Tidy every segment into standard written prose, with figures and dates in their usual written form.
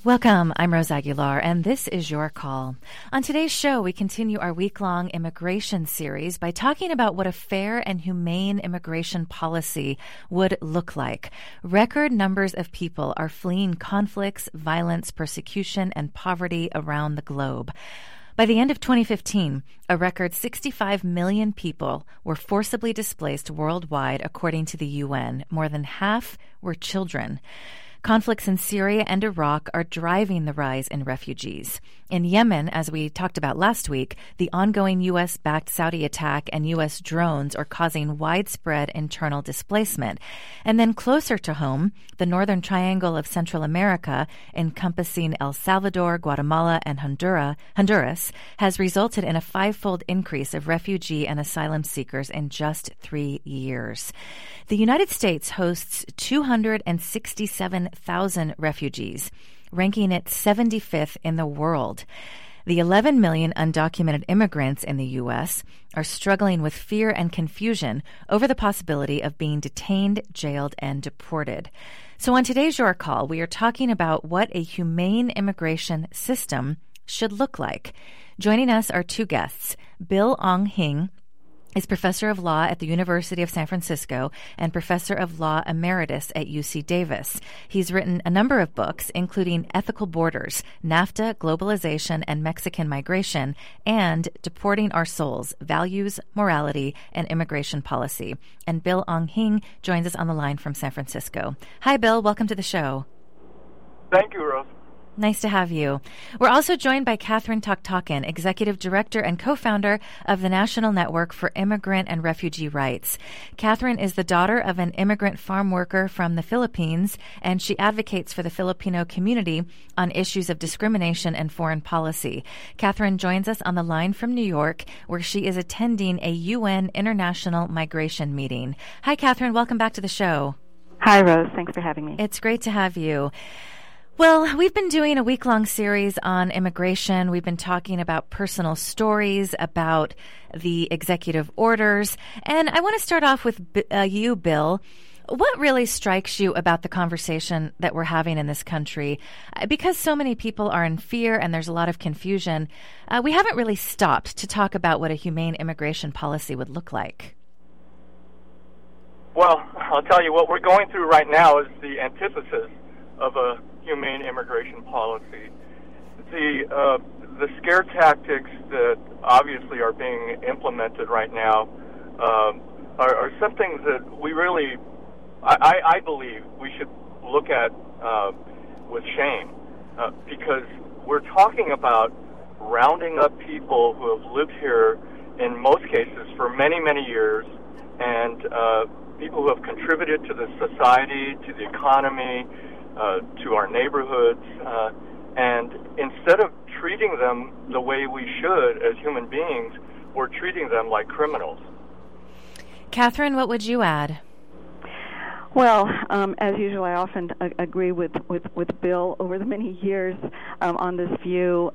Welcome, I'm Rose Aguilar, and this is Your Call. On today's show, we continue our week-long immigration series by talking about what a fair and humane immigration policy would look like. Record numbers of people are fleeing conflicts, violence, persecution, and poverty around the globe. By the end of 2015, a record 65 million people were forcibly displaced worldwide, according to the UN. More than half were children. Conflicts in Syria and Iraq are driving the rise in refugees. In Yemen, as we talked about last week, the ongoing U.S.-backed Saudi attack and U.S. drones are causing widespread internal displacement. And then closer to home, the Northern Triangle of Central America, encompassing El Salvador, Guatemala, and Honduras, has resulted in a five-fold increase of refugee and asylum seekers in just 3 years. The United States hosts 267,000 refugees, ranking it 75th in the world. The 11 million undocumented immigrants in the U.S. are struggling with fear and confusion over the possibility of being detained, jailed, and deported. So on today's Your Call, we are talking about what a humane immigration system should look like. Joining us are two guests. Bill Ong Hing is professor of law at the University of San Francisco and professor of law emeritus at UC Davis. He's written a number of books, including Ethical Borders, NAFTA, Globalization, and Mexican Migration, and Deporting Our Souls, Values, Morality, and Immigration Policy. And Bill Ong Hing joins us on the line from San Francisco. Hi, Bill. Welcome to the show. Thank you, Rose. Nice to have you. We're also joined by Catherine Toktakin, Executive Director and co-founder of the National Network for Immigrant and Refugee Rights. Catherine is the daughter of an immigrant farm worker from the Philippines, and she advocates for the Filipino community on issues of discrimination and foreign policy. Catherine joins us on the line from New York, where she is attending a UN International Migration meeting. Hi, Catherine. Welcome back to the show. Hi, Rose. Thanks for having me. It's great to have you. Well, we've been doing a week-long series on immigration. We've been talking about personal stories, about the executive orders. And I want to start off with you, Bill. What really strikes you about the conversation that we're having in this country? Because so many people are in fear and there's a lot of confusion, we haven't really stopped to talk about what a humane immigration policy would look like. Well, I'll tell you, what we're going through right now is the antithesis of a humane immigration policy. The scare tactics that obviously are being implemented right now are something that we really, I believe, we should look at with shame, because we're talking about rounding up people who have lived here in most cases for many, many years, and people who have contributed to the society, to the economy, to our neighborhoods, and instead of treating them the way we should as human beings, we're treating them like criminals. Catherine, what would you add? Well, as usual, I often agree with Bill over the many years on this view.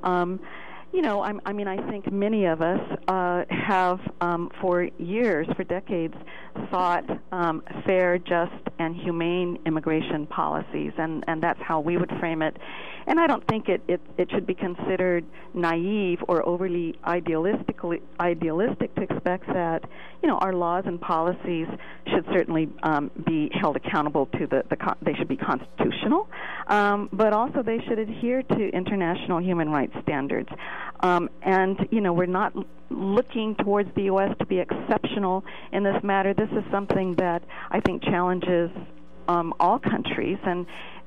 I think many of us have for years, for decades, sought fair, just, and humane immigration policies, and that's how we would frame it. And I don't think it should be considered naive or overly idealistic to expect that, our laws and policies should certainly be held accountable to they should be constitutional, but also they should adhere to international human rights standards. We're not looking towards the U.S. to be exceptional in this matter. This is something that I think challenges all countries, and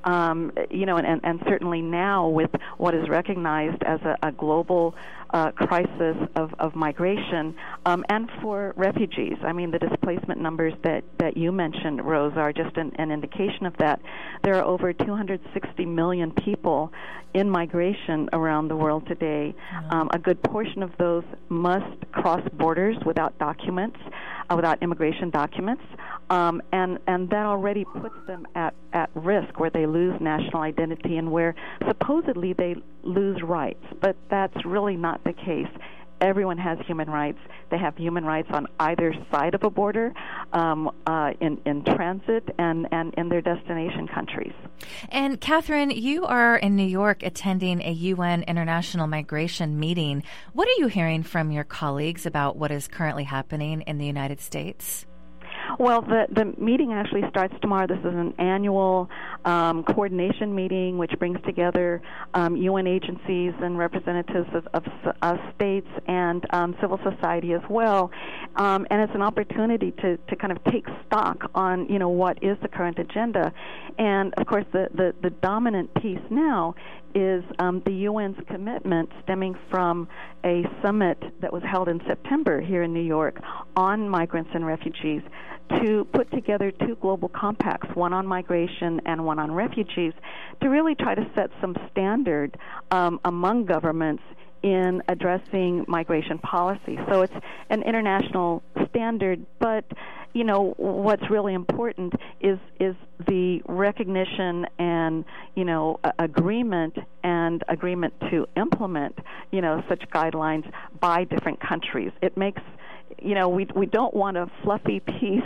certainly now with what is recognized as a global crisis of migration, and for refugees. I mean, the displacement numbers that you mentioned, Rose, are just an indication of that. There are over 260 million people in migration around the world today. A good portion of those must cross borders without documents, without immigration documents, and that already puts them at risk, where they lose national identity and where supposedly they lose rights. But that's really not the case. everyone has human rights. They have human rights on either side of a border, in transit, and in their destination countries. And Catherine, you are in New York attending a UN International Migration meeting. What are you hearing from your colleagues about what is currently happening in the United States? Well, the meeting actually starts tomorrow. This is an annual coordination meeting which brings together UN agencies and representatives of states and civil society as well. And it's an opportunity to kind of take stock on, what is the current agenda. And, of course, the dominant piece now is the UN's commitment stemming from a summit that was held in September here in New York on migrants and refugees to put together two global compacts, one on migration and one on refugees, to really try to set some standard among governments in addressing migration policy. So it's an international standard, but what's really important is the recognition and agreement to implement such guidelines by different countries. It makes we don't want a fluffy piece,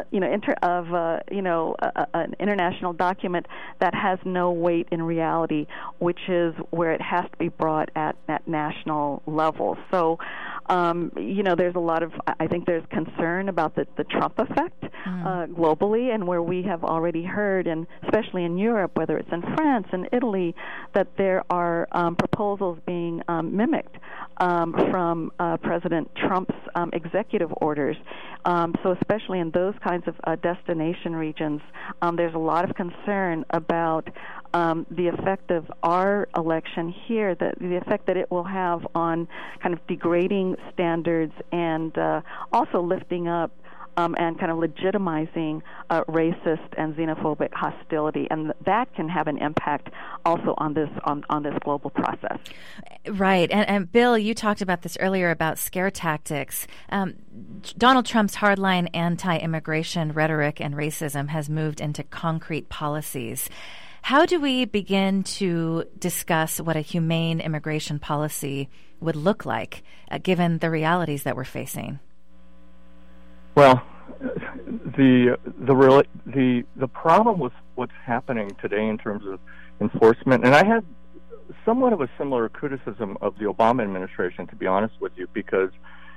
an international document that has no weight in reality, which is where it has to be brought at national level. So, there's a lot of, I think there's concern about the Trump effect globally, and where we have already heard, and especially in Europe, whether it's in France and Italy, that there are proposals being mimicked from President Trump's executive orders. So especially in those kinds of destination regions, there's a lot of concern about the effect of our election here, the effect that it will have on kind of degrading standards and also lifting up and kind of legitimizing racist and xenophobic hostility, and that can have an impact also on this global process. Right, and Bill, you talked about this earlier about scare tactics. Donald Trump's hardline anti-immigration rhetoric and racism has moved into concrete policies. How do we begin to discuss what a humane immigration policy would look like, given the realities that we're facing? Well, the problem with what's happening today in terms of enforcement, and I had somewhat of a similar criticism of the Obama administration, to be honest with you, because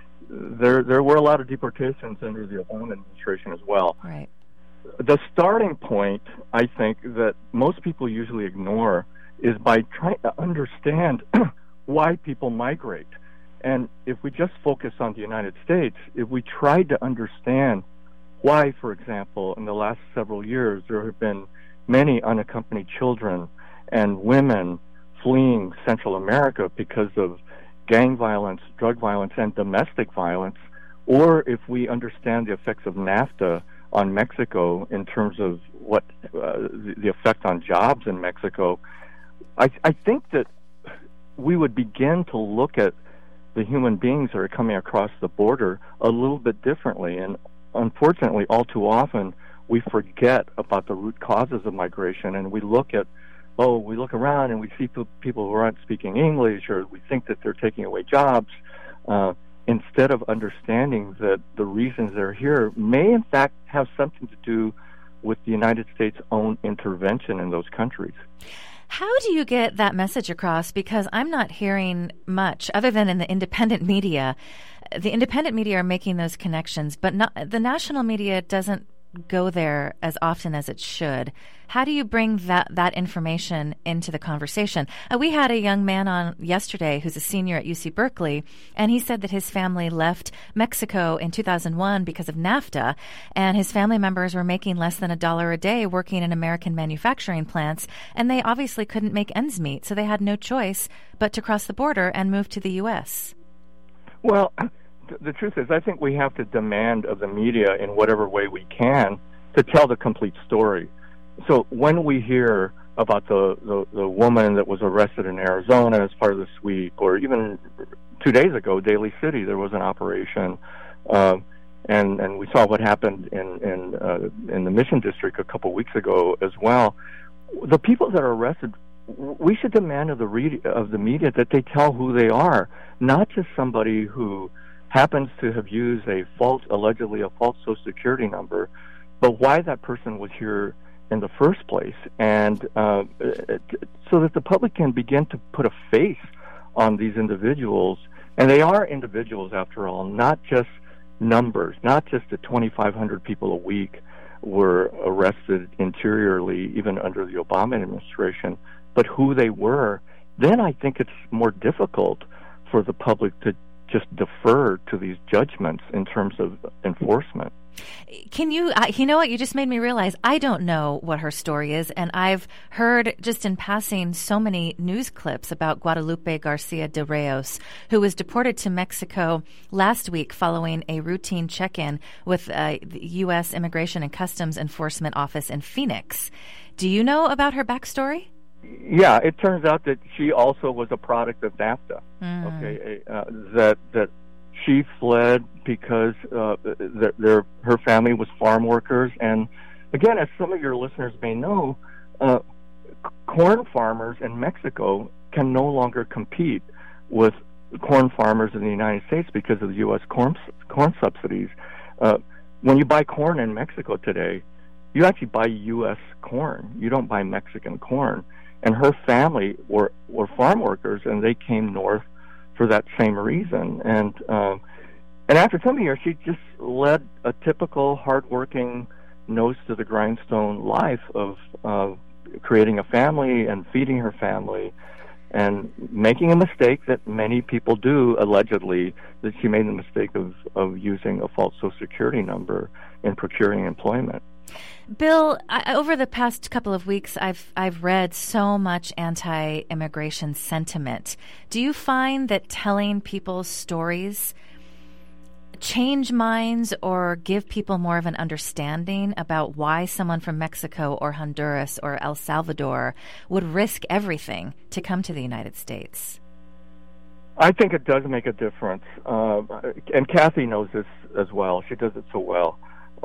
there were a lot of deportations under the Obama administration as well. Right. The starting point, I think, that most people usually ignore is by trying to understand why people migrate. And if we just focus on the United States, if we tried to understand why, for example, in the last several years, there have been many unaccompanied children and women fleeing Central America because of gang violence, drug violence, and domestic violence, or if we understand the effects of NAFTA on Mexico in terms of what the effect on jobs in Mexico, I think that we would begin to look at the human beings that are coming across the border a little bit differently. And unfortunately, all too often, we forget about the root causes of migration, and we look around and we see people who aren't speaking English, or we think that they're taking away jobs, instead of understanding that the reasons they're here may in fact have something to do with the United States' own intervention in those countries. How do you get that message across? Because I'm not hearing much, other than in the independent media. The independent media are making those connections, but the national media doesn't go there as often as it should. How do you bring that information into the conversation? We had a young man on yesterday who's a senior at UC Berkeley, and he said that his family left Mexico in 2001 because of NAFTA, and his family members were making less than $1 a day working in American manufacturing plants, and they obviously couldn't make ends meet, so they had no choice but to cross the border and move to the U.S. Well, the truth is, I think we have to demand of the media in whatever way we can to tell the complete story. So when we hear about the woman that was arrested in Arizona as part of the sweep, or even 2 days ago, Daly City, there was an operation, and we saw what happened in the Mission District a couple weeks ago as well. The people that are arrested, we should demand of the media that they tell who they are, not just somebody who happens to have used allegedly a false Social Security number, but why that person was here in the first place, and so that the public can begin to put a face on these individuals. And they are individuals, after all, not just numbers, not just the 2,500 people a week were arrested interiorly, even under the Obama administration, but who they were. Then I think it's more difficult for the public to just defer to these judgments in terms of enforcement. Can you, you know what, you just made me realize I don't know what her story is, and I've heard just in passing so many news clips about Guadalupe Garcia de Reos, who was deported to Mexico last week following a routine check-in with the U.S. Immigration and Customs Enforcement Office in Phoenix. Do you know about her backstory? Yeah, it turns out that she also was a product of NAFTA. Okay, that she fled because her family was farm workers, and again, as some of your listeners may know, corn farmers in Mexico can no longer compete with corn farmers in the United States because of the U.S. corn subsidies. When you buy corn in Mexico today, you actually buy U.S. corn. You don't buy Mexican corn. And her family were farm workers, and they came north for that same reason. And after coming here, she just led a typical hardworking, nose to the grindstone life of creating a family and feeding her family, and making a mistake that many people do, allegedly, that she made the mistake of using a false Social Security number in procuring employment. Bill, over the past couple of weeks, I've read so much anti-immigration sentiment. Do you find that telling people's stories change minds or give people more of an understanding about why someone from Mexico or Honduras or El Salvador would risk everything to come to the United States? I think it does make a difference. And Kathy knows this as well. She does it so well.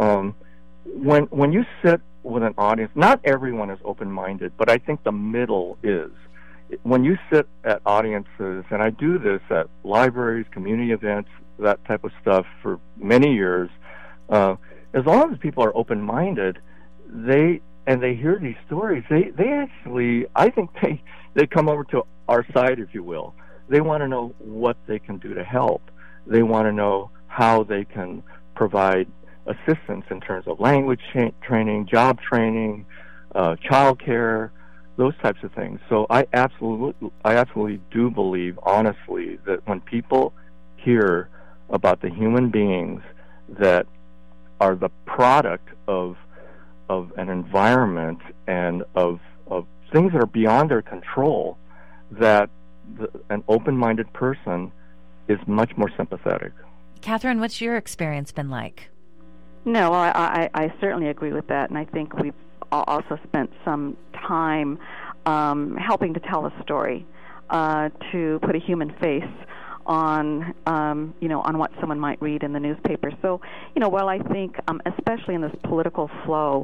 When you sit with an audience, not everyone is open-minded, but I think the middle is. When you sit at audiences, and I do this at libraries, community events, that type of stuff for many years, as long as people are open-minded, they hear these stories, they actually, I think they come over to our side, if you will. They want to know what they can do to help. They want to know how they can provide assistance in terms of language training, job training, child care, those types of things. So I absolutely do believe, honestly, that when people hear about the human beings that are the product of an environment and of things that are beyond their control, that an open-minded person is much more sympathetic. Catherine, what's your experience been like? No, I certainly agree with that, and I think we've also spent some time helping to tell a story, to put a human face on on what someone might read in the newspaper. So, while I think, especially in this political flow,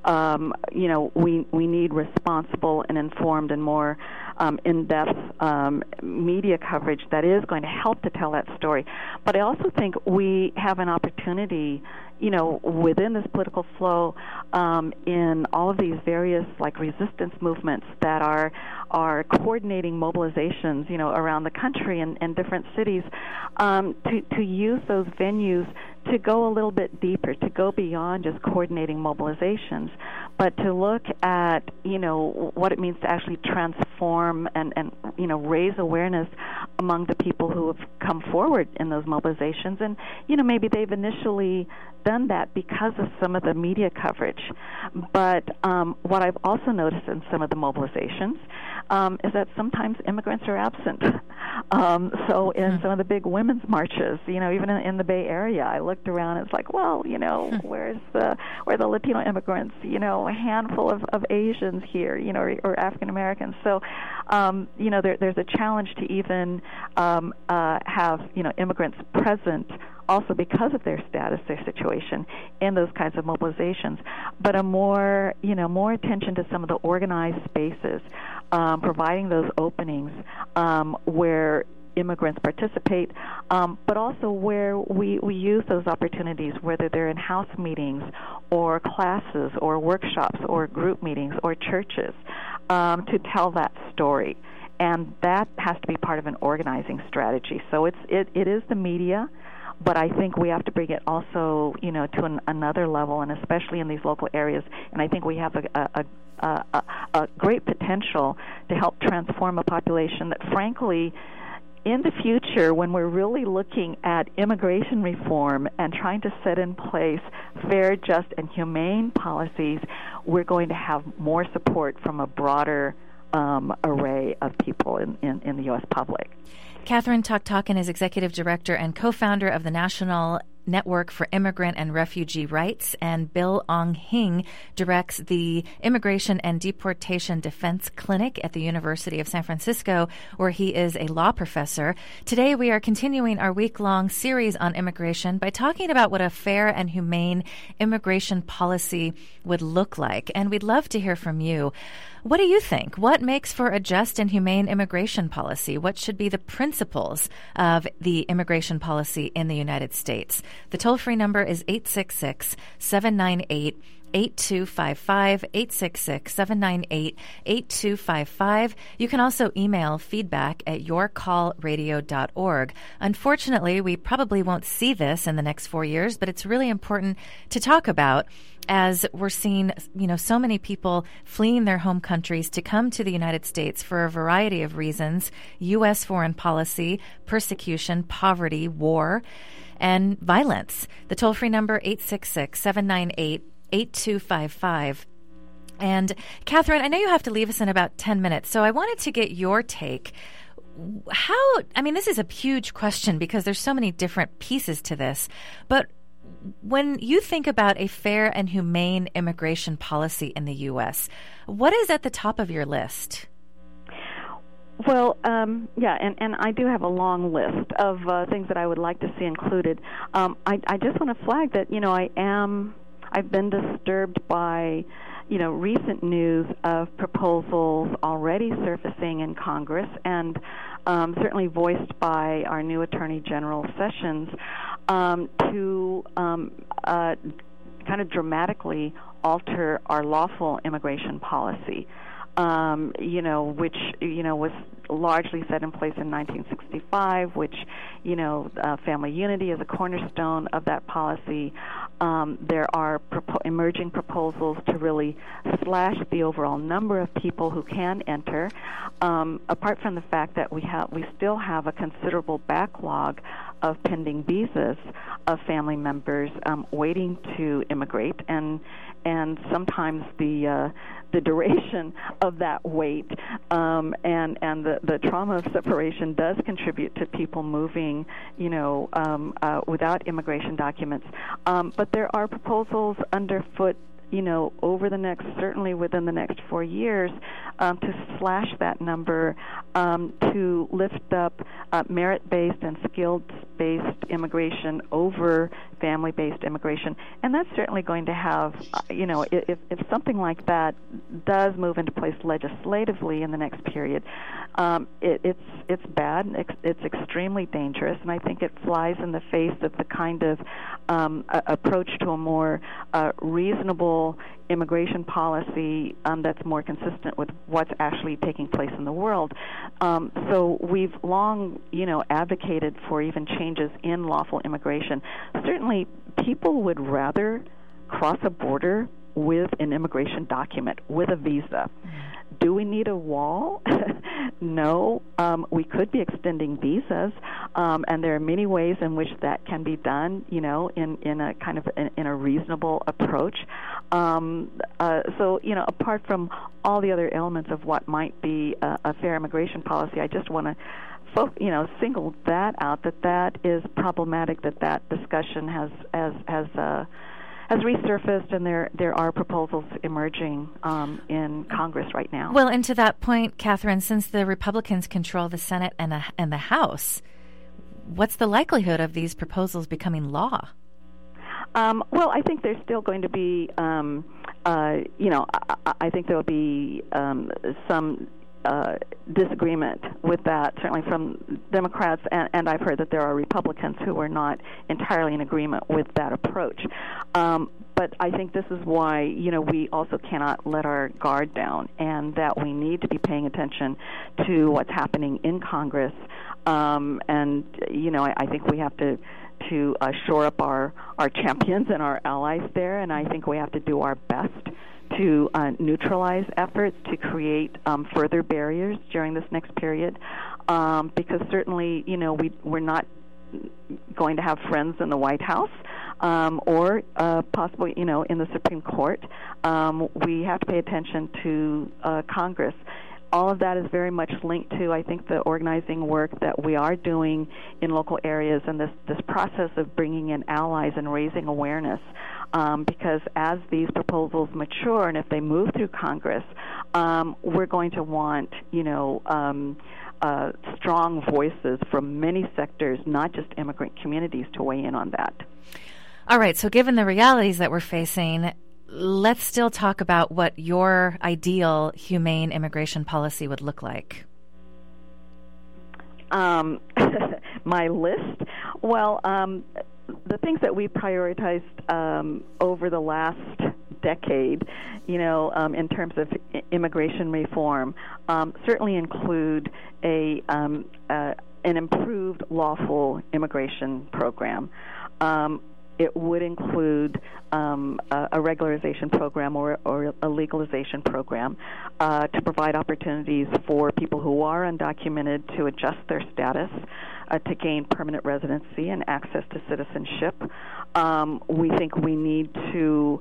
we need responsible and informed and more in-depth media coverage that is going to help to tell that story. But I also think we have an opportunity, within this political flow, in all of these various resistance movements that are coordinating mobilizations, around the country and different cities, to use those venues to go a little bit deeper, to go beyond just coordinating mobilizations, but to look at, what it means to actually transform and raise awareness among the people who have come forward in those mobilizations. And, maybe they've initially done that because of some of the media coverage. But what I've also noticed in some of the mobilizations is that sometimes immigrants are absent. So in some of the big women's marches, even in the Bay Area, I looked around and it's like, well, where are the Latino immigrants? A handful of Asians here, or African Americans. So, there's a challenge to even have immigrants present, also because of their status, their situation, in those kinds of mobilizations, but a more attention to some of the organized spaces, providing those openings where immigrants participate, but also where we use those opportunities, whether they're in house meetings or classes or workshops or group meetings or churches, to tell that story. And that has to be part of an organizing strategy. So it is the media, but I think we have to bring it also, to another level, and especially in these local areas. And I think we have a great potential to help transform a population that, frankly, in the future, when we're really looking at immigration reform and trying to set in place fair, just, and humane policies, we're going to have more support from a broader array of people in the U.S. public. Catherine Toctockin is Executive Director and co-founder of the National Network for Immigrant and Refugee Rights, and Bill Ong-Hing directs the Immigration and Deportation Defense Clinic at the University of San Francisco, where he is a law professor. Today, we are continuing our week-long series on immigration by talking about what a fair and humane immigration policy would look like, and we'd love to hear from you. What do you think? What makes for a just and humane immigration policy? What should be the principles of the immigration policy in the United States? The toll-free number is 866-798-8255, 866-798-8255. You can also email feedback@yourcallradio.org. Unfortunately, we probably won't see this in the next 4 years, but it's really important to talk about as we're seeing, so many people fleeing their home countries to come to the United States for a variety of reasons: U.S. foreign policy, persecution, poverty, war, and violence. The toll-free number, 866-798-8255. And Catherine, I know you have to leave us in about 10 minutes, so I wanted to get your take. This is a huge question because there's so many different pieces to this, but when you think about a fair and humane immigration policy in the U.S., what is at the top of your list? Well, and I do have a long list of things that I would like to see included. I just want to flag that, I've been disturbed by, recent news of proposals already surfacing in Congress and certainly voiced by our new Attorney General Sessions to kind of dramatically alter our lawful immigration policy, which, was largely set in place in 1965, which, family unity is a cornerstone of that policy. There are emerging proposals to really slash the overall number of people who can enter, apart from the fact that we still have a considerable backlog of pending visas of family members waiting to immigrate, and sometimes the duration of that wait and the trauma of separation does contribute to people moving, without immigration documents. But there are proposals underfoot, certainly within the next 4 years, to slash that number, to lift up merit-based and skilled-based immigration over family-based immigration. And that's certainly going to have, if something like that does move into place legislatively in the next period, it's bad, it's extremely dangerous, and I think it flies in the face of the kind of approach to a more reasonable immigration policy that's more consistent with what's actually taking place in the world. So we've long, advocated for even changes in lawful immigration. Certainly, people would rather cross a border with an immigration document, with a visa. Do we need a wall? No. We could be extending visas, and there are many ways in which that can be done, in a kind of in a reasonable approach. So, apart from all the other elements of what might be a fair immigration policy, I just want to single that out, that is problematic, that discussion has resurfaced, and there are proposals emerging in Congress right now. Well, and to that point, Catherine, since the Republicans control the Senate and the House, what's the likelihood of these proposals becoming law? Well, I think there's still going to be, I think there will be some disagreement with that, certainly from Democrats, and I've heard that there are Republicans who are not entirely in agreement with that approach. But I think this is why, we also cannot let our guard down, and that we need to be paying attention to what's happening in Congress. I think we have to shore up our champions and our allies there, and I think we have to do our best to neutralize efforts to create further barriers during this next period, because certainly, we're not going to have friends in the White House or possibly, in the Supreme Court. We have to pay attention to Congress. All of that is very much linked to, I think, the organizing work that we are doing in local areas and this process of bringing in allies and raising awareness. Because as these proposals mature and if they move through Congress, we're going to want, strong voices from many sectors, not just immigrant communities, to weigh in on that. All right, so given the realities that we're facing, let's still talk about what your ideal humane immigration policy would look like. My list? Well, the things that we prioritized over the last decade, in terms of immigration reform, certainly include an improved lawful immigration program. It would include a regularization program or a legalization program to provide opportunities for people who are undocumented to adjust their status, to gain permanent residency and access to citizenship. We think we need to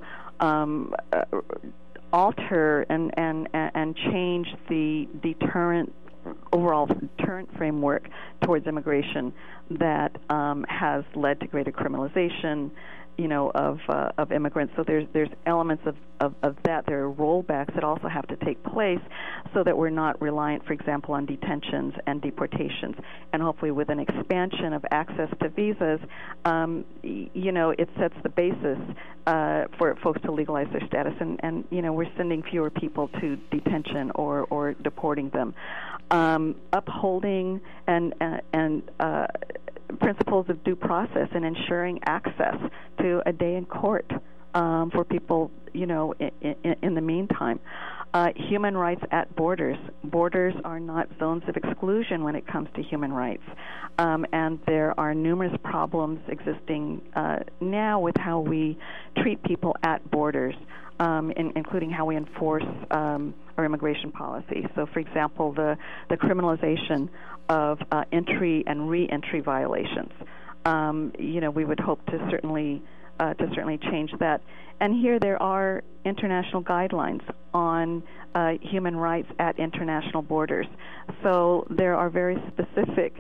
alter and change the overall deterrent framework towards immigration that has led to greater criminalization, of immigrants. So there's elements of that. There are rollbacks that also have to take place so that we're not reliant, for example, on detentions and deportations. And hopefully with an expansion of access to visas, it sets the basis for folks to legalize their status. And we're sending fewer people to detention or deporting them. Upholding and principles of due process and ensuring access to a day in court for people, in the meantime. Human rights at borders. Borders are not zones of exclusion when it comes to human rights. And there are numerous problems existing now with how we treat people at borders, including how we enforce our immigration policy. So, for example, the criminalization of entry and re-entry violations. We would hope to certainly change that. And here there are international guidelines on human rights at international borders. So there are very specific,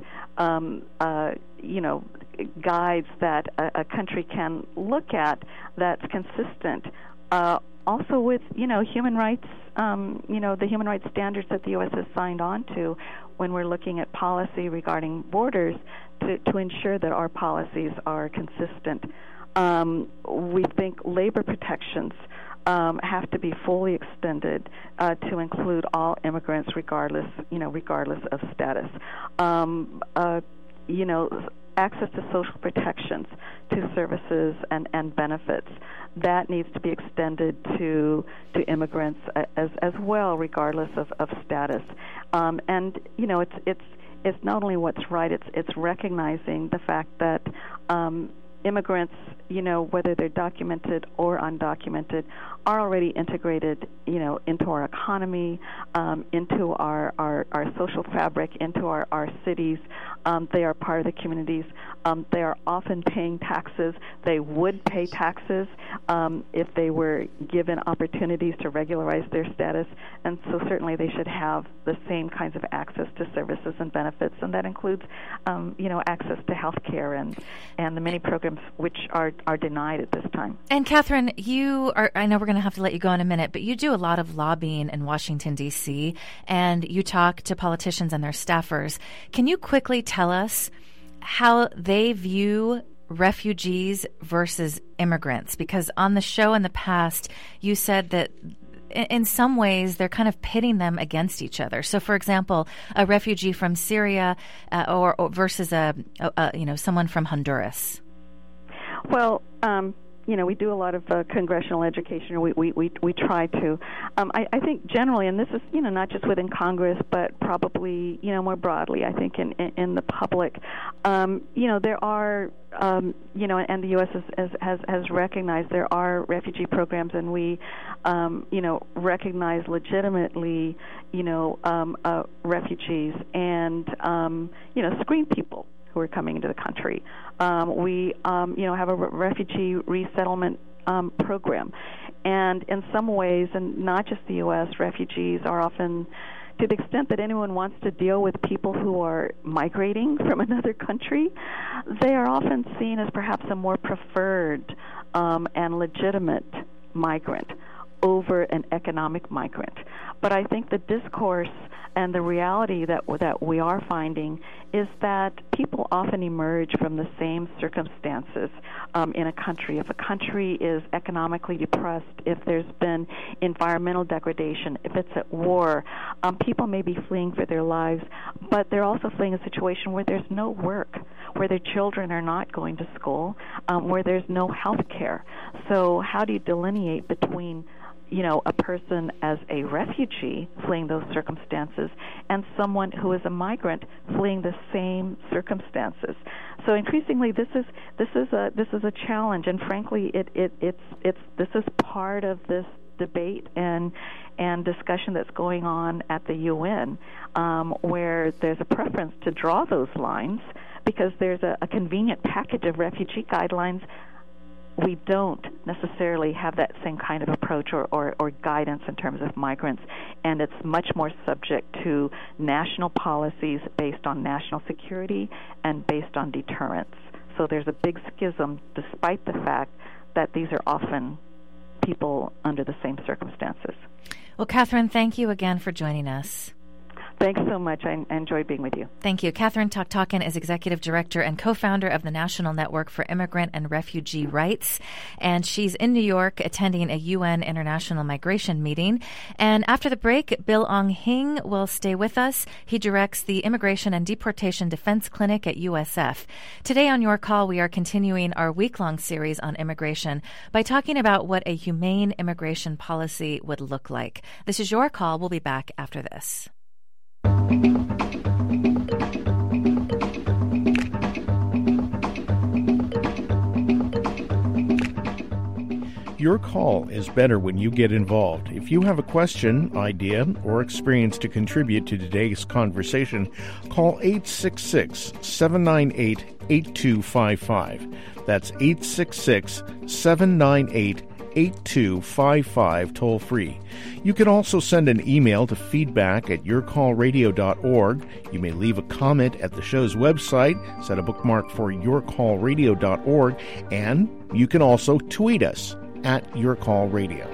guides that a country can look at that's consistent. Also with, human rights, the human rights standards that the U.S. has signed on to when we're looking at policy regarding borders to ensure that our policies are consistent. We think labor protections have to be fully extended to include all immigrants regardless of status. Access to social protections, to services and benefits, that needs to be extended to immigrants as well, regardless of status. And it's not only what's right; it's recognizing the fact that immigrants, whether they're documented or undocumented, are already integrated, into our economy, into our social fabric, into our cities. They are part of the communities. They are often paying taxes. They would pay taxes if they were given opportunities to regularize their status. And so certainly they should have the same kinds of access to services and benefits. And that includes, access to health care and the many programs which are denied at this time. And Catherine, I know we're going to have to let you go in a minute, but you do a lot of lobbying in Washington, D.C., and you talk to politicians and their staffers. Can you quickly tell us how they view refugees versus immigrants? Because on the show in the past, you said that in some ways they're kind of pitting them against each other. So, for example, a refugee from Syria or versus someone from Honduras. Well, we do a lot of congressional education. We try to. I think generally, and this is not just within Congress, but probably more broadly. I think in the public, there are and the U.S. has recognized there are refugee programs, and we recognize legitimately refugees and screen people who are coming into the country. We have a refugee resettlement program. And in some ways, and not just the U.S., refugees are often, to the extent that anyone wants to deal with people who are migrating from another country, they are often seen as perhaps a more preferred and legitimate migrant over an economic migrant. But I think the discourse and the reality that we are finding is that people often emerge from the same circumstances in a country. If a country is economically depressed, if there's been environmental degradation, if it's at war, people may be fleeing for their lives, but they're also fleeing a situation where there's no work, where their children are not going to school, where there's no health care. So how do you delineate between a person as a refugee fleeing those circumstances and someone who is a migrant fleeing the same circumstances? So increasingly, this is a challenge, and frankly, this is part of this debate and discussion that's going on at the UN, where there's a preference to draw those lines because there's a convenient package of refugee guidelines. We don't necessarily have that same kind of approach or guidance in terms of migrants, and it's much more subject to national policies based on national security and based on deterrence. So there's a big schism, despite the fact that these are often people under the same circumstances. Well, Catherine, thank you again for joining us. Thanks so much. I enjoyed being with you. Thank you. Catherine Toktakin is Executive Director and co-founder of the National Network for Immigrant and Refugee Rights. And she's in New York attending a UN International Migration meeting. And after the break, Bill Ong Hing will stay with us. He directs the Immigration and Deportation Defense Clinic at USF. Today on Your Call, we are continuing our week-long series on immigration by talking about what a humane immigration policy would look like. This is Your Call. We'll be back after this. Your call is better when you get involved. If you have a question, idea, or experience to contribute to today's conversation, call 866-798-8255. That's 866-798-8255 toll free. You can also send an email to feedback@yourcallradio.org. You may leave a comment at the show's website, set a bookmark for yourcallradio.org, and you can also tweet us at yourcallradio.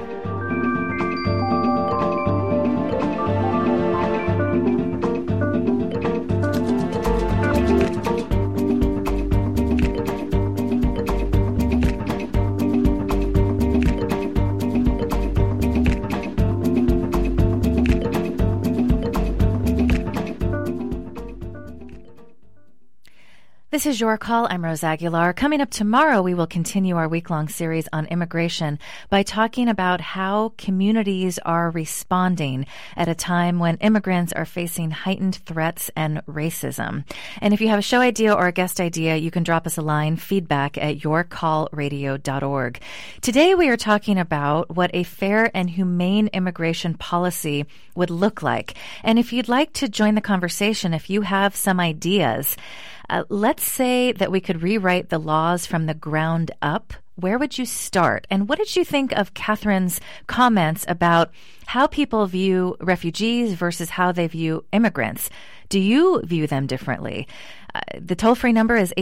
This is Your Call. I'm Rose Aguilar. Coming up tomorrow, we will continue our week-long series on immigration by talking about how communities are responding at a time when immigrants are facing heightened threats and racism. And if you have a show idea or a guest idea, you can drop us a line, feedback@yourcallradio.org. Today, we are talking about what a fair and humane immigration policy would look like. And if you'd like to join the conversation, if you have some ideas, let's say that we could rewrite the laws from the ground up. Where would you start? And what did you think of Catherine's comments about how people view refugees versus how they view immigrants? Do you view them differently? The toll-free number is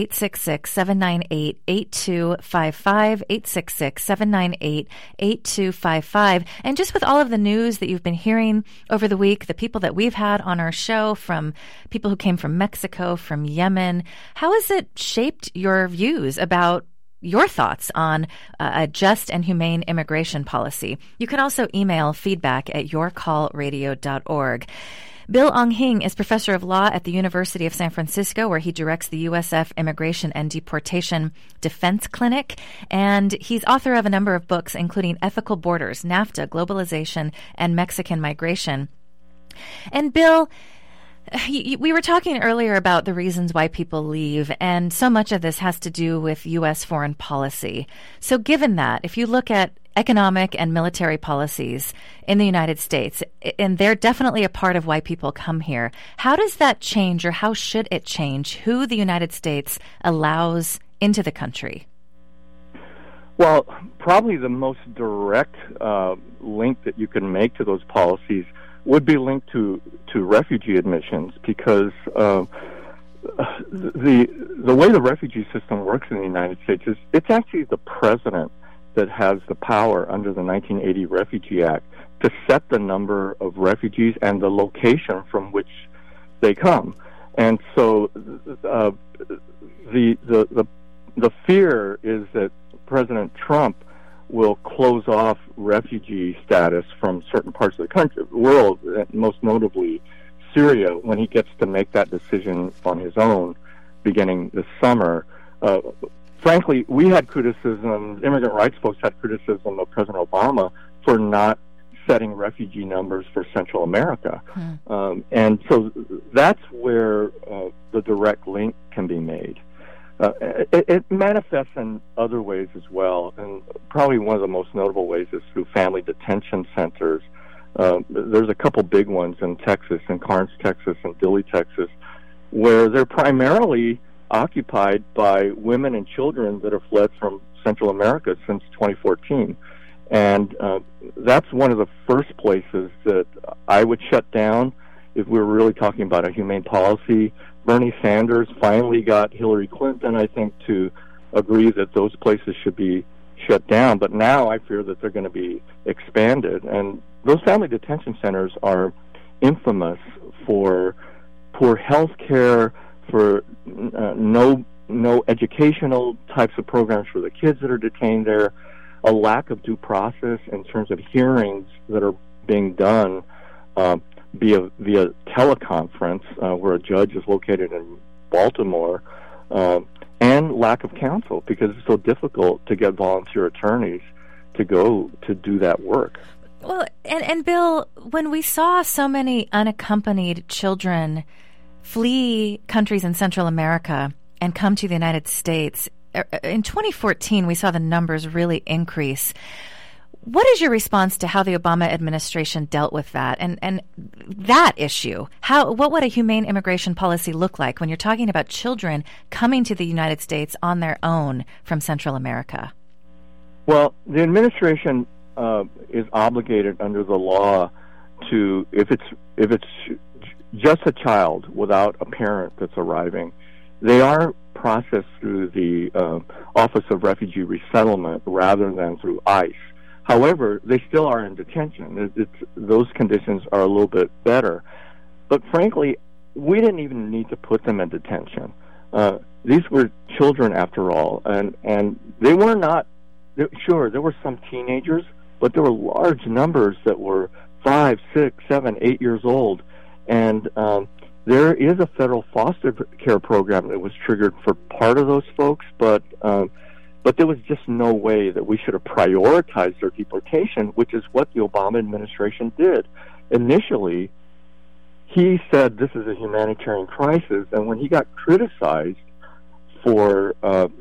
866-798-8255, 866-798-8255. And just with all of the news that you've been hearing over the week, the people that we've had on our show, from people who came from Mexico, from Yemen, how has it shaped your views about your thoughts on a just and humane immigration policy. You can also email feedback@yourcallradio.org. Bill Ong-Hing is professor of law at the University of San Francisco, where he directs the USF Immigration and Deportation Defense Clinic. And he's author of a number of books, including Ethical Borders, NAFTA, Globalization, and Mexican Migration. And Bill, we were talking earlier about the reasons why people leave, and so much of this has to do with U.S. foreign policy. So given that, if you look at economic and military policies in the United States, and they're definitely a part of why people come here, how does that change, or how should it change, who the United States allows into the country? Well, probably the most direct link that you can make to those policies would be linked to refugee admissions, because the way the refugee system works in the United States is it's actually the president that has the power under the 1980 Refugee Act to set the number of refugees and the location from which they come. And so the fear is that President Trump will close off refugee status from certain parts of the world, most notably Syria, when he gets to make that decision on his own beginning this summer. Frankly, we had criticism, immigrant rights folks had criticism of President Obama for not setting refugee numbers for Central America. And so that's where the direct link can be made. It manifests in other ways as well, and probably one of the most notable ways is through family detention centers. There's a couple big ones in Texas, in Karnes, Texas, and Dilley, Texas, where they're primarily occupied by women and children that have fled from Central America since 2014. And that's one of the first places that I would shut down if we were really talking about a humane policy. Bernie Sanders finally got Hillary Clinton, I think, to agree that those places should be shut down. But now I fear that they're going to be expanded. And those family detention centers are infamous for poor health care, for no educational types of programs for the kids that are detained there, a lack of due process in terms of hearings that are being done via teleconference, where a judge is located in Baltimore, and lack of counsel, because it's so difficult to get volunteer attorneys to go to do that work. Well, and Bill, when we saw so many unaccompanied children flee countries in Central America and come to the United States, in 2014 we saw the numbers really increase. What is your response to how the Obama administration dealt with that and that issue? What would a humane immigration policy look like when you're talking about children coming to the United States on their own from Central America? Well, the administration is obligated under the law to, if it's just a child without a parent that's arriving, they are processed through the Office of Refugee Resettlement rather than through ICE. However, they still are in detention. Those conditions are a little bit better. But frankly, we didn't even need to put them in detention. These were children, after all, and they were not, sure, there were some teenagers, but there were large numbers that were 5, 6, 7, 8 years old. And there is a federal foster care program that was triggered for part of those folks, but there was just no way that we should have prioritized their deportation, which is what the Obama administration did. Initially, he said this is a humanitarian crisis, and when he got criticized for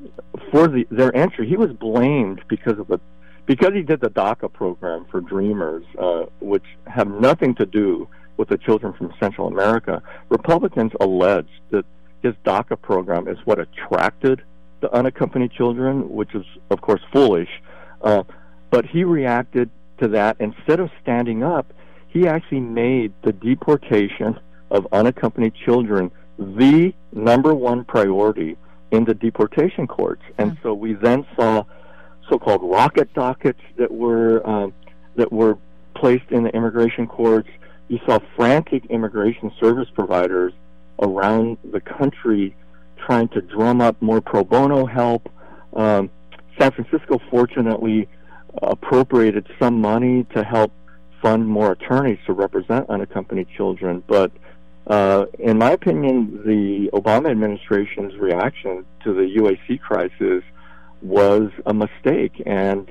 their entry, he was blamed because he did the DACA program for Dreamers, which have nothing to do with the children from Central America. Republicans alleged that his DACA program is what attracted the unaccompanied children, which is, of course, foolish. But he reacted to that. Instead of standing up, he actually made the deportation of unaccompanied children the number one priority in the deportation courts. And so we then saw so-called rocket dockets that were placed in the immigration courts. You saw frantic immigration service providers around the country trying to drum up more pro bono help. San Francisco fortunately appropriated some money to help fund more attorneys to represent unaccompanied children. But in my opinion, the Obama administration's reaction to the UAC crisis was a mistake, and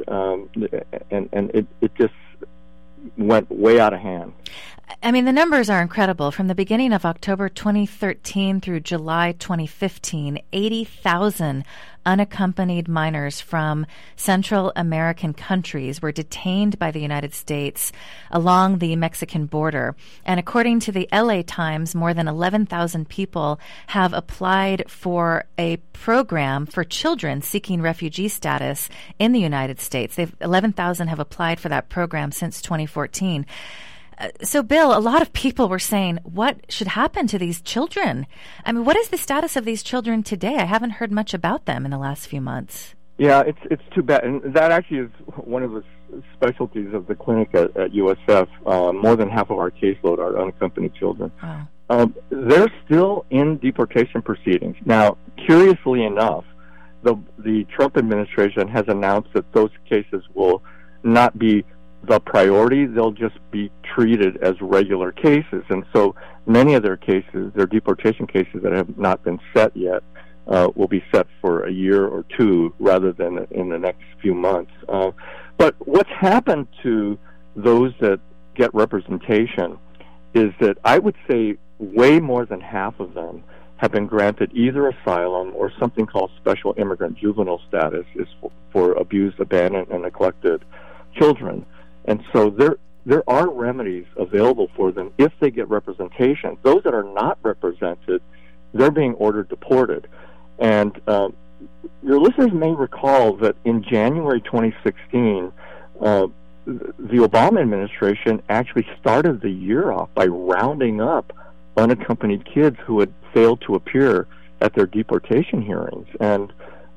it just went way out of hand. I mean, the numbers are incredible. From the beginning of October 2013 through July 2015, 80,000 unaccompanied minors from Central American countries were detained by the United States along the Mexican border. And according to the LA Times, more than 11,000 people have applied for a program for children seeking refugee status in the United States. 11,000 have applied for that program since 2014. So, Bill, a lot of people were saying, what should happen to these children? I mean, what is the status of these children today? I haven't heard much about them in the last few months. Yeah, it's too bad. And that actually is one of the specialties of the clinic at USF. More than half of our caseload are unaccompanied children. Wow. They're still in deportation proceedings. Now, curiously enough, the Trump administration has announced that those cases will not be the priority. They'll just be treated as regular cases. And so many of their cases, their deportation cases that have not been set yet, will be set for a year or two rather than in the next few months. But what's happened to those that get representation is that I would say way more than half of them have been granted either asylum or something called special immigrant juvenile status, is for abused, abandoned, and neglected children. And so there are remedies available for them if they get representation. Those that are not represented, they're being ordered deported. And your listeners may recall that in January 2016, the Obama administration actually started the year off by rounding up unaccompanied kids who had failed to appear at their deportation hearings. And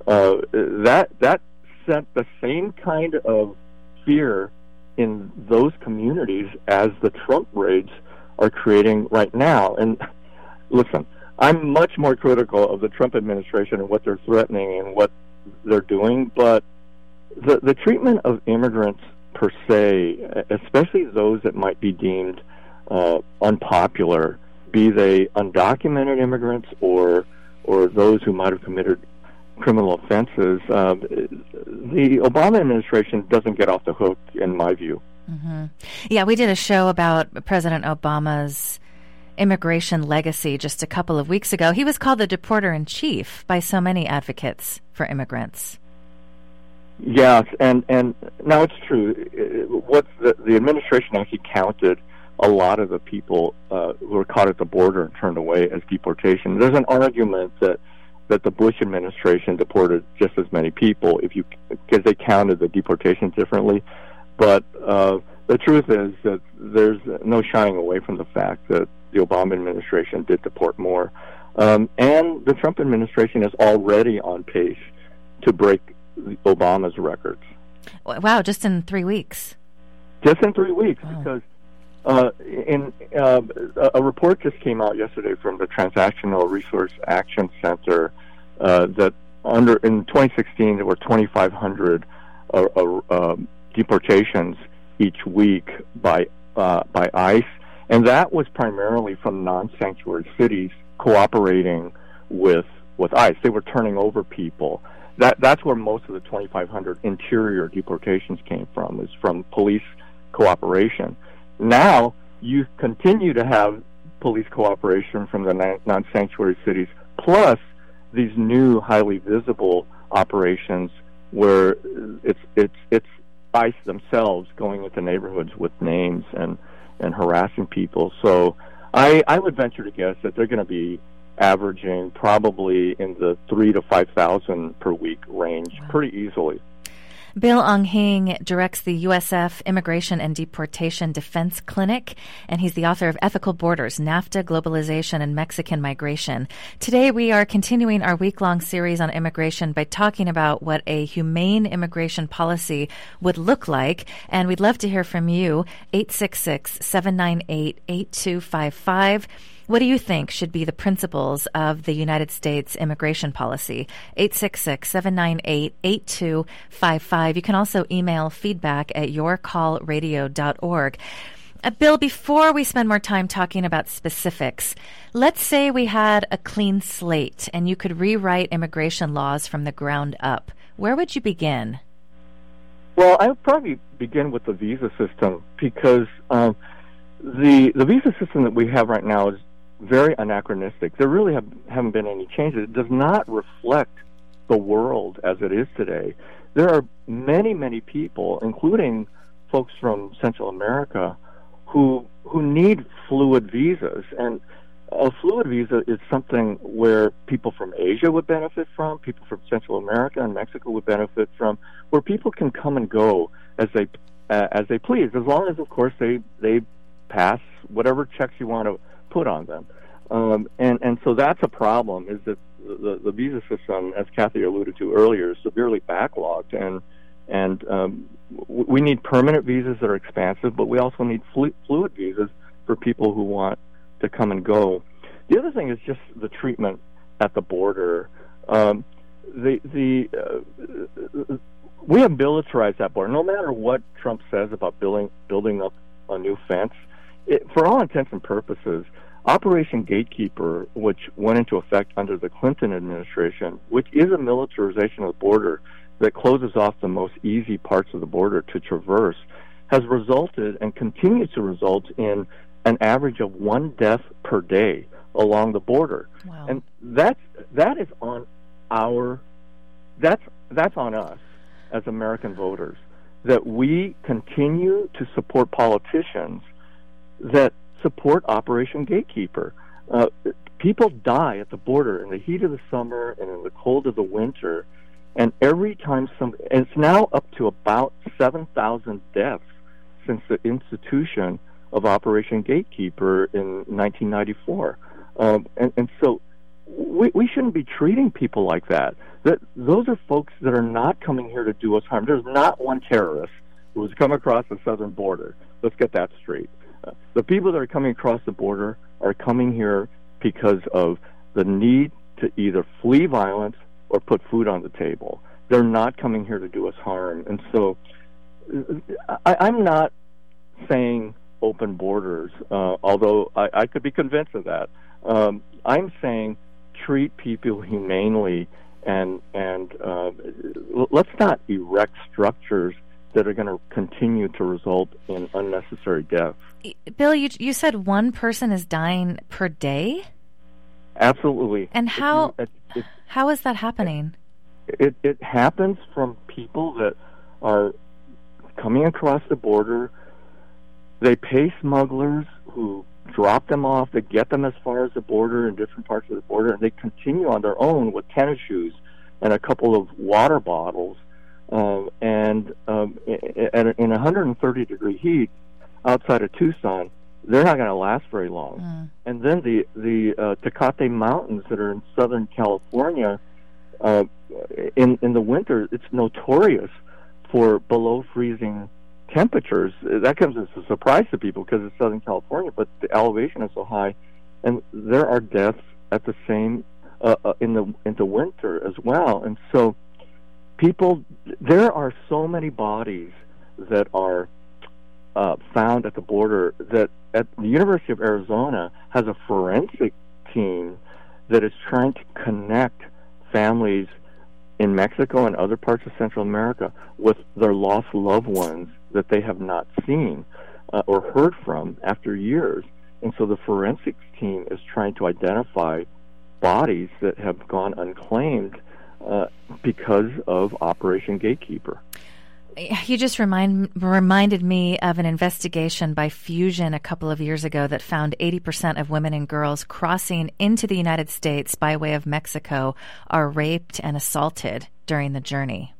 that sent the same kind of fear in those communities as the Trump raids are creating right now. And listen, I'm much more critical of the Trump administration and what they're threatening and what they're doing, but the treatment of immigrants per se, especially those that might be deemed unpopular, be they undocumented immigrants or those who might have committed criminal offenses, the Obama administration doesn't get off the hook, in my view. Mm-hmm. Yeah, we did a show about President Obama's immigration legacy just a couple of weeks ago. He was called the deporter-in-chief by so many advocates for immigrants. Yes, and now it's true. What the administration actually counted a lot of the people who were caught at the border and turned away as deportation. There's an argument that the Bush administration deported just as many people because they counted the deportations differently. But the truth is that there's no shying away from the fact that the Obama administration did deport more. And the Trump administration is already on pace to break Obama's records. Wow, just in 3 weeks. Just in 3 weeks, wow. Because a report just came out yesterday from the Transactional Resource Action Center that in 2016 there were 2,500 deportations each week by ICE, and that was primarily from non-sanctuary cities cooperating with ICE. They were turning over people. That's where most of the 2,500 interior deportations came from, is from police cooperation. Now you continue to have police cooperation from the non-sanctuary cities, plus these new highly visible operations where it's ICE themselves going into neighborhoods with names and harassing people. So I would venture to guess that they're going to be averaging probably in the 3,000 to 5,000 per week range pretty easily. Bill Ong-Hing directs the USF Immigration and Deportation Defense Clinic, and he's the author of Ethical Borders, NAFTA, Globalization, and Mexican Migration. Today, we are continuing our week-long series on immigration by talking about what a humane immigration policy would look like, and we'd love to hear from you, 866-798-8255. What do you think should be the principles of the United States immigration policy? 866-798-8255. You can also email feedback at yourcallradio.org. Bill, before we spend more time talking about specifics, let's say we had a clean slate and you could rewrite immigration laws from the ground up. Where would you begin? Well, I would probably begin with the visa system because the visa system that we have right now is very anachronistic. There really haven't been any changes. It does not reflect the world as it is today. There are many, many people, including folks from Central America, who need fluid visas. And a fluid visa is something where people from Asia would benefit from, people from Central America and Mexico would benefit from, where people can come and go as they please, as long as, of course, they pass whatever checks you want to put on them. And so that's a problem, is that the visa system, as Kathy alluded to earlier, is severely backlogged, and we need permanent visas that are expansive, but we also need fluid visas for people who want to come and go. The other thing is just the treatment at the border. We have militarized that border. No matter what Trump says about building up a new fence, for all intents and purposes, Operation Gatekeeper, which went into effect under the Clinton administration, which is a militarization of the border that closes off the most easy parts of the border to traverse, has resulted and continues to result in an average of 1 death per day along the border. Wow. And that is on that's on us as American voters, that we continue to support politicians that support Operation Gatekeeper. People die at the border in the heat of the summer and in the cold of the winter, and every time it's now up to about 7,000 deaths since the institution of Operation Gatekeeper in 1994. And so we shouldn't be treating people like that. Those are folks that are not coming here to do us harm. There's not one terrorist who has come across the southern border. Let's get that straight. The people that are coming across the border are coming here because of the need to either flee violence or put food on the table. They're not coming here to do us harm. And so I'm not saying open borders, although I could be convinced of that. I'm saying treat people humanely, and let's not erect structures that are going to continue to result in unnecessary deaths. Bill, you said one person is dying per day? Absolutely. And how is that happening? It happens from people that are coming across the border. They pay smugglers who drop them off, they get them as far as the border in different parts of the border, and they continue on their own with tennis shoes and a couple of water bottles. In 130-degree heat outside of Tucson, they're not going to last very long. And then the Tecate Mountains that are in Southern California, in the winter, it's notorious for below freezing temperatures. That comes as a surprise to people because it's Southern California, but the elevation is so high, and there are deaths at the same in the winter as well. And so there are so many bodies that are found at the border that at the University of Arizona has a forensic team that is trying to connect families in Mexico and other parts of Central America with their lost loved ones that they have not seen or heard from after years. And so the forensics team is trying to identify bodies that have gone unclaimed because of Operation Gatekeeper. You just reminded me of an investigation by Fusion a couple of years ago that found 80% of women and girls crossing into the United States by way of Mexico are raped and assaulted during the journey.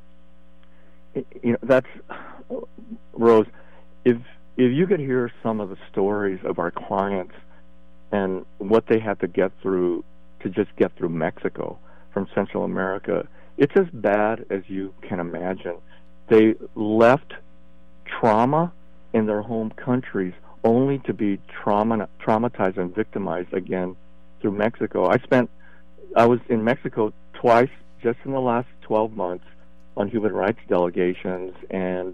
That's, Rose, if you could hear some of the stories of our clients and what they had to get through to just get through Mexico from Central America, it's as bad as you can imagine. They left trauma in their home countries only to be traumatized and victimized again through Mexico. I was in Mexico twice just in the last 12 months on human rights delegations, and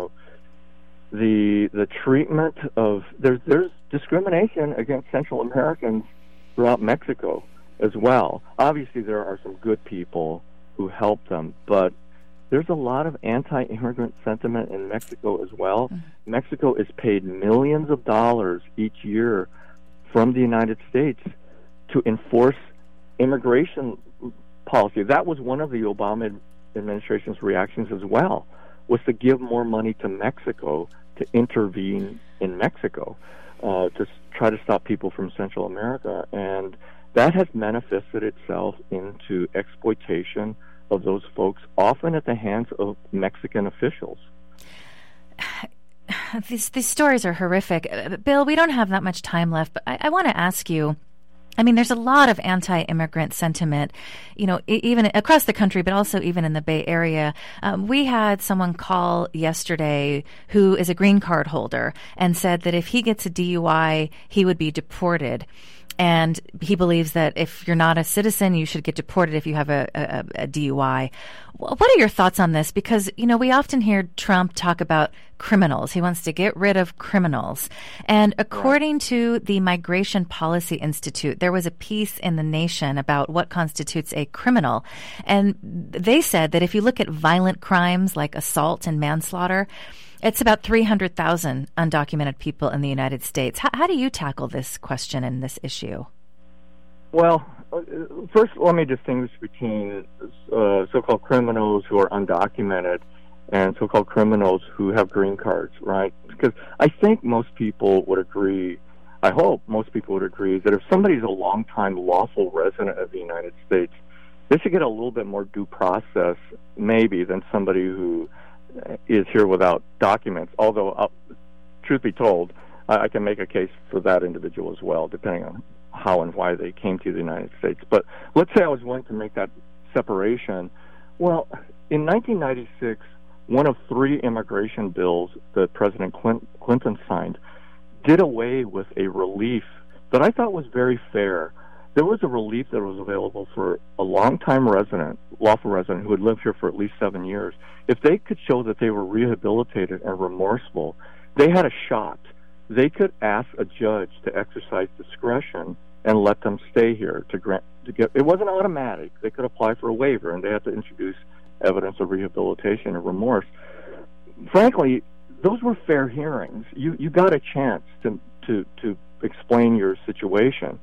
the treatment of there's discrimination against Central Americans throughout Mexico as well. Obviously, there are some good people who help them, but there's a lot of anti-immigrant sentiment in Mexico as well. Mm-hmm. Mexico is paid millions of dollars each year from the United States to enforce immigration policy. That was one of the Obama administration's reactions as well, was to give more money to Mexico to intervene in Mexico, to try to stop people from Central America. And that has manifested itself into exploitation of those folks, often at the hands of Mexican officials. These stories are horrific. Bill, we don't have that much time left, but I want to ask you, I mean, there's a lot of anti-immigrant sentiment, even across the country, but also even in the Bay Area. We had someone call yesterday who is a green card holder and said that if he gets a DUI, he would be deported. And he believes that if you're not a citizen, you should get deported if you have a DUI. What are your thoughts on this? Because, we often hear Trump talk about criminals. He wants to get rid of criminals. And according to the Migration Policy Institute, there was a piece in The Nation about what constitutes a criminal. And they said that if you look at violent crimes like assault and manslaughter, it's about 300,000 undocumented people in the United States. How do you tackle this question and this issue? Well, first, let me distinguish between so-called criminals who are undocumented and so-called criminals who have green cards, right? Because I think most people would agree, I hope most people would agree, that if somebody's a longtime lawful resident of the United States, they should get a little bit more due process, maybe, than somebody who is here without documents, although, truth be told, I can make a case for that individual as well, depending on how and why they came to the United States. But let's say I was willing to make that separation. Well, in 1996, one of 3 immigration bills that President Clinton signed did away with a relief that I thought was very fair. There was a relief that was available for a long-time resident, lawful resident, who had lived here for at least 7 years. If they could show that they were rehabilitated and remorseful, they had a shot. They could ask a judge to exercise discretion and let them stay here it wasn't automatic. They could apply for a waiver, and they had to introduce evidence of rehabilitation and remorse. Frankly, those were fair hearings. You got a chance to explain your situation.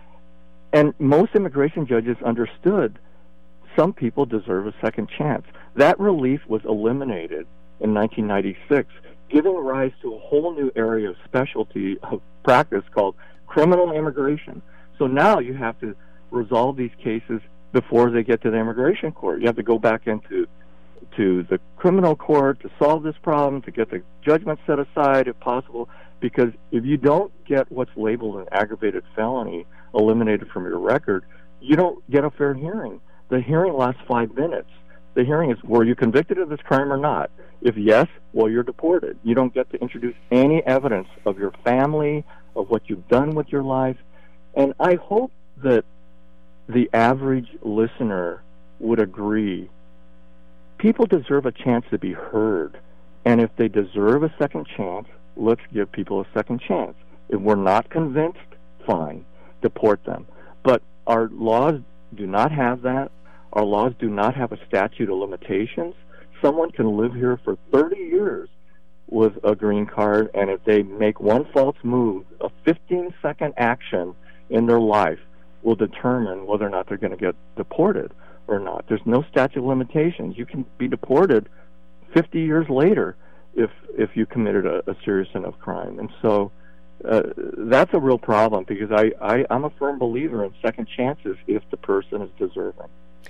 And most immigration judges understood some people deserve a second chance. That relief was eliminated in 1996, giving rise to a whole new area of specialty of practice called criminal immigration. So now you have to resolve these cases before they get to the immigration court. You have to go back into the criminal court to solve this problem, to get the judgment set aside if possible, because if you don't get what's labeled an aggravated felony eliminated from your record, you don't get a fair hearing. The hearing lasts 5 minutes. The hearing is, were you convicted of this crime or not? If yes, well, you're deported. You don't get to introduce any evidence of your family, of what you've done with your life. And I hope that the average listener would agree. People deserve a chance to be heard. And if they deserve a second chance, let's give people a second chance. If we're not convinced, fine, deport them. But our laws do not have that. Our laws do not have a statute of limitations. Someone can live here for 30 years with a green card, and if they make one false move, a 15-second action in their life will determine whether or not they're going to get deported or not. There's no statute of limitations. You can be deported 50 years later if you committed a serious enough crime. And so that's a real problem, because I'm a firm believer in second chances if the person is deserving.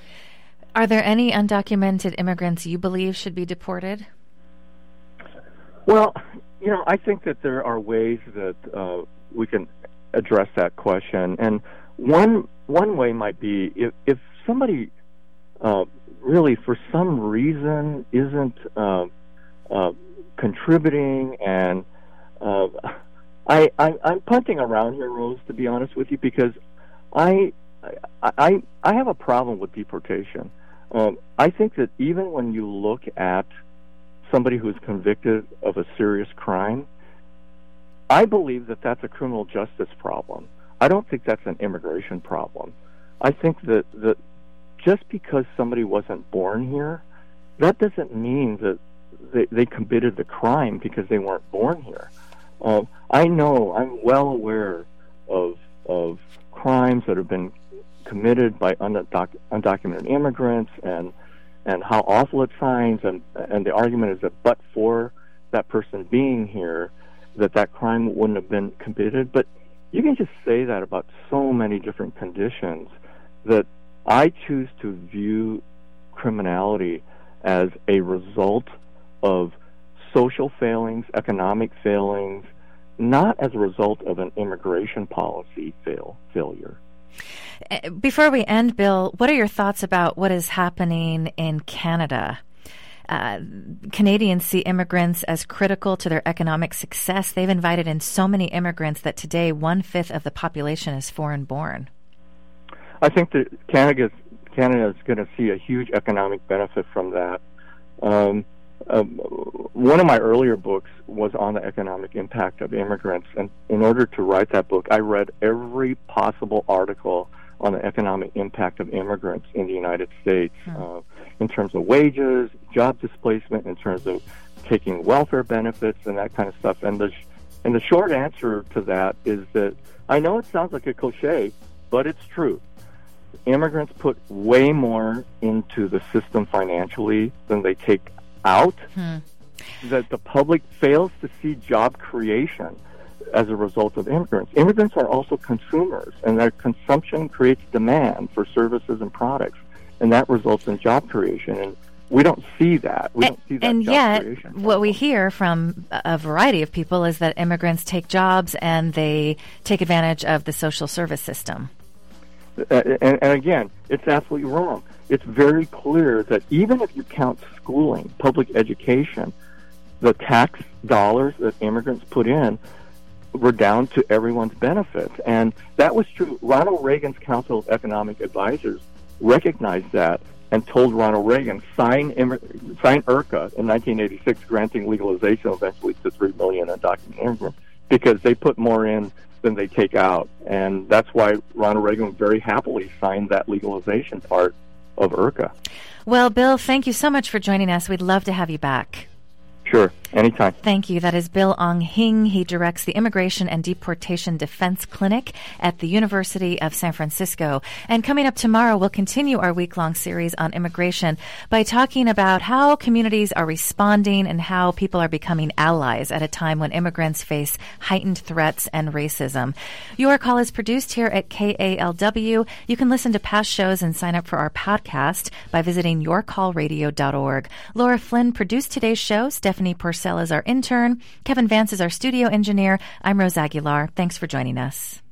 Are there any undocumented immigrants you believe should be deported? Well, I think that there are ways that we can address that question. And one way might be if somebody really, for some reason, isn't contributing and I'm punting around here, Rose, to be honest with you, because I have a problem with deportation. I think that even when you look at somebody who's convicted of a serious crime, I believe that that's a criminal justice problem. I don't think that's an immigration problem. I think that just because somebody wasn't born here, that doesn't mean that they committed the crime because they weren't born here. I'm well aware of crimes that have been committed by undocumented immigrants and how awful it sounds, and the argument is that but for that person being here, that crime wouldn't have been committed. But you can just say that about so many different conditions that I choose to view criminality as a result of social failings, economic failings, not as a result of an immigration policy failure. Before we end, Bill, what are your thoughts about what is happening in Canada? Canadians see immigrants as critical to their economic success. They've invited in so many immigrants that today 1/5 of the population is foreign-born. I think that Canada is going to see a huge economic benefit from that. One of my earlier books was on the economic impact of immigrants, and in order to write that book, I read every possible article on the economic impact of immigrants in the United States, in terms of wages, job displacement, in terms of taking welfare benefits and that kind of stuff. And the short answer to that is that I know it sounds like a cliche, but it's true. Immigrants put way more into the system financially than they take out. That the public fails to see job creation as a result of immigrants. Immigrants are also consumers, and their consumption creates demand for services and products, and that results in job creation. And we don't see that. We don't see that. And job yet, creation. What we hear from a variety of people is that immigrants take jobs and they take advantage of the social service system. And again, it's absolutely wrong. It's very clear that even if you count schooling, public education, the tax dollars that immigrants put in were down to everyone's benefit. And that was true. Ronald Reagan's Council of Economic Advisors recognized that and told Ronald Reagan, sign IRCA in 1986, granting legalization eventually to 3 million undocumented immigrants, because they put more in than they take out. And that's why Ronald Reagan very happily signed that legalization part of IRCA. Well, Bill, thank you so much for joining us. We'd love to have you back. Sure, anytime. Thank you. That is Bill Ong Hing. He directs the Immigration and Deportation Defense Clinic at the University of San Francisco. And coming up tomorrow, we'll continue our week-long series on immigration by talking about how communities are responding and how people are becoming allies at a time when immigrants face heightened threats and racism. Your Call is produced here at KALW. You can listen to past shows and sign up for our podcast by visiting yourcallradio.org. Laura Flynn produced today's show. Stephanie Purcell is our intern. Kevin Vance is our studio engineer. I'm Rose Aguilar. Thanks for joining us.